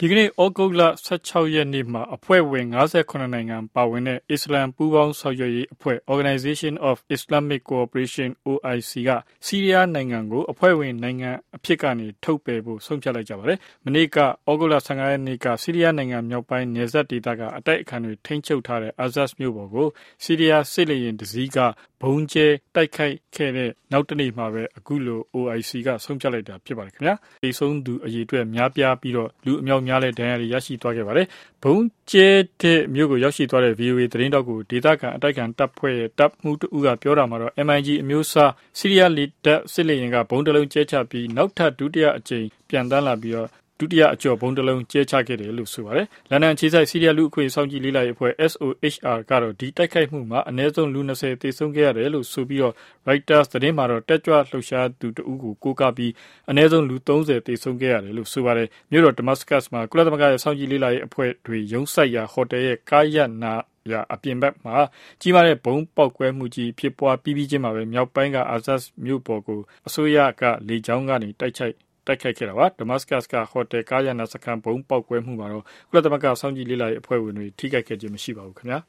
ဒီကနေ့ဩဂုတ်လ16ရက်နေ့မှာအဖွဲ့ဝင်58နိုင်ငံပါဝင်တဲ့အစ္စလမ်ပူးပေါင်းဆောင်ရွက်ရေးအဖွဲ့ Organization of Islamic Cooperation OIC ကဆီးရီးယားနိုင်ငံကိုအဖွဲ့ဝင်နိုင်ငံအဖြစ်ကနေထုတ်ပယ်ဖို့ဆုံးဖြတ်လိုက်ကြပါတယ်။မနေ့ကဩဂုတ်လ15ရက်နေ့ကဆီးရီးယားနိုင်ငံမြောက်ပိုင်းနယ်စပ်ဒေသကအတိုက်အခံတွေထိန်းချုပ်ထားတဲ့အာဇတ်မြို့ပေါ်ကိုဆီးရီးယားစစ်လေယာဉ်တစ်စီးကဘုံကျဲတိုက်ခိုက်ခဲ့တဲ့နောက်တနေ့မှာပဲအခုလို OIC ကဆုံးဖြတ်လိုက်တာဖြစ်ပါတယ်ခင်ဗျာ။ဒီဆုံးသူအရေးအတွက်များပြားပြီးတော့လူအမြောက်များလဲဒဏ်ရာတွေရရှိသွားခဲ့ပါတယ်။ဘုံကျဲတဲ့မြို့ကိုရောက်ရှိသွားတဲ့ VOA သတင်းတောက်ကိုဒေသခံအတိုက်ခံတပ်ဖွဲ့ရဲ့တပ်မှုတဦးကပြောတာမှာတော့ MIG အမျိုးအစားဆီးရီးယားလေတပ်စစ်လေယာဉ်ကဘုံတစ်လုံးကျဲချပြီးနောက်ထပ်ဒုတိယအကြိမ်ပြန်တန်းလာပြီးတော့ဒုတိယအကျော်ဘုံတစ်လုံးကျဲချခဲ့တယ်လို့ဆိုပါတယ်။လန်ဒန်အခြေစိုက်ဆီးရီးယားလူအခွင့်စောင့်ကြည့်လေ့လာရေးအဖွဲ့ SOHR ကတော့ဒီတိုက်ခိုက်မှုမှာအနည်းဆုံးလူ20သေဆုံးခဲ့ရတယ်လို့ဆိုပြီးတော့ Reuters သတင်းမှာတော့တက်ကြွလှုပ်ရှားသူတဦးကိုကိုးကားပြီးအနည်းဆုံးလူ30သေဆုံးခဲ့ရတယ်လို့ဆိုပါတယ်။မြို့တော် Damascus မှာကုလသမဂ္ဂရဲ့စောင့်ကြည့်လေ့လာရေးအဖွဲ့တွေရုံးစိုက်ရာဟိုတယ်ရဲ့ကားရပ်နာအပြင်ဘက်မှာကြီးမားတဲ့ဘုံပေါက်ကွဲမှုကြီးဖြစ်ပွားပြီးချင်းမှာပဲမြောက်ပိုင်းကအာဇတ်မြို့ပေါ်ကိုအစိုးရကလေကြောင်းကနေတိုက်ခိုက်ခဲ့တာပါ။ Damascus ကဟိုတယ်ကားရနာစခန်းဘုံပေါက်ကွဲမှုမှာတော့ကုလသမဂ္ဂစောင့်ကြည့်လေ့လာရေးအဖွဲ့ဝင်တွေထိခိုက်ခဲ့ခြင်းမရှိပါဘူးခင်ဗျာ